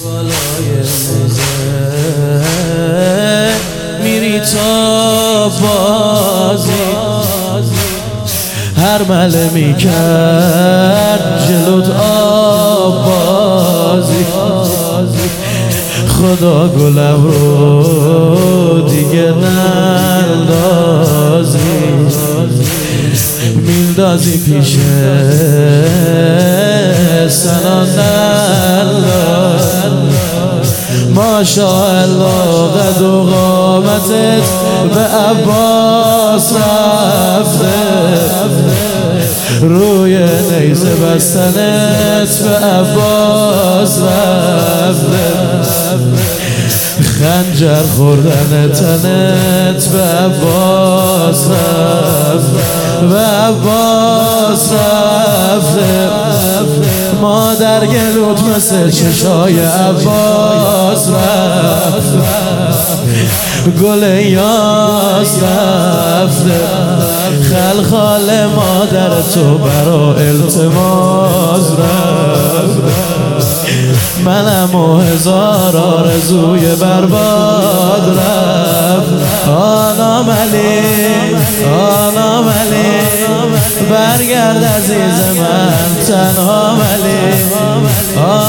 بالای موزه میری تا بازی، هر مله میکرد جلوت آب بازی. خدا گلم رو دیگه نندازی، میندازی پیش سنان ماشاءالله قد و قامتت به عباس رفته، روی نیزه بستنت به عباس رفته، خنجر خوردن تنت به عباس رفته، به عباس رفته. مادر گلوت مثل چشای عباس رفته، گل یاس رفته، خلخال مادر تو برا التماس رفته. منم و هزار آرزوی برباد رفت. آنام علی آنام علی برگرد عزیز من تنها علی.